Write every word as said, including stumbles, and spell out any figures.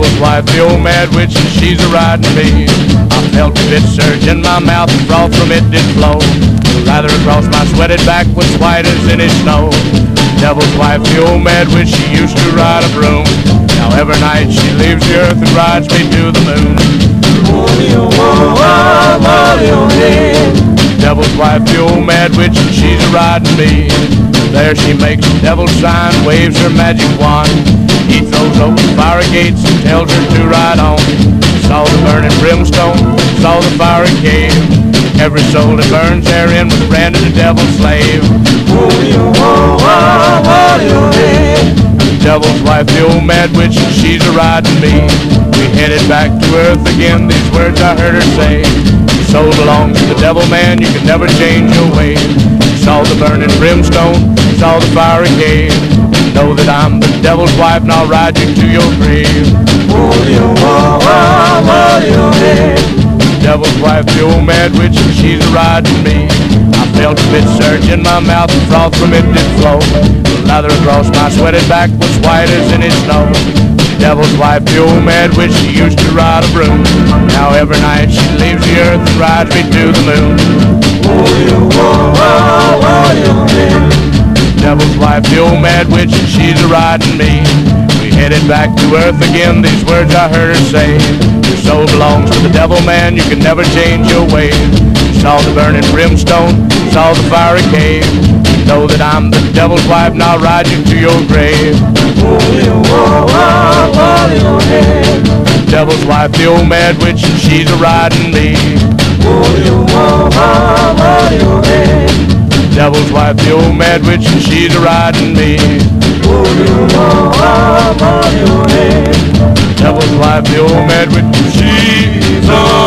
devil's wife, the old mad witch, and she's a riding me. I felt a bit surge in my mouth, and froth from it did flow. Rather across my sweated back was white as any snow. Devil's wife, the old mad witch, she used to ride a broom. Now every night she leaves the earth and rides me to the moon. Devil's wife, the old mad witch, and she's a riding me. There she makes the devil's sign, waves her magic wand. He throws open fiery gates and tells her to ride on. Saw the burning brimstone, saw the fiery cave. Every soul that burns therein was branded a devil's slave. Devil's wife, the old mad witch, and she's a riding me. We headed back to earth again, these words I heard her say. Your soul belongs to the devil, man, you can never change your way. Saw the burning brimstone, saw the fiery cave. Know that I'm the devil's wife, and I'll ride you to your grave. Devil's wife, the old mad witch, and she's a riding me. I felt a bit surge in my mouth, and froth from it did flow. The lather across my sweated back was white as any snow. Devil's wife, the old mad witch, she used to ride a broom. Now every night she leaves the earth and rides me to the moon. Devil's wife, the old mad witch, and she's a riding me. We headed back to earth again, these words I heard her say. Your soul belongs to the devil, man, you can never change your ways. Saw the burning brimstone, saw the fiery cave. Know that I'm the devil's wife, and I'll ride you to your grave. Devil's wife, the old mad witch, and she's a riding me. Devil's wife, the old mad witch, and she's a riding me. Devil's wife, the old mad witch, and she's a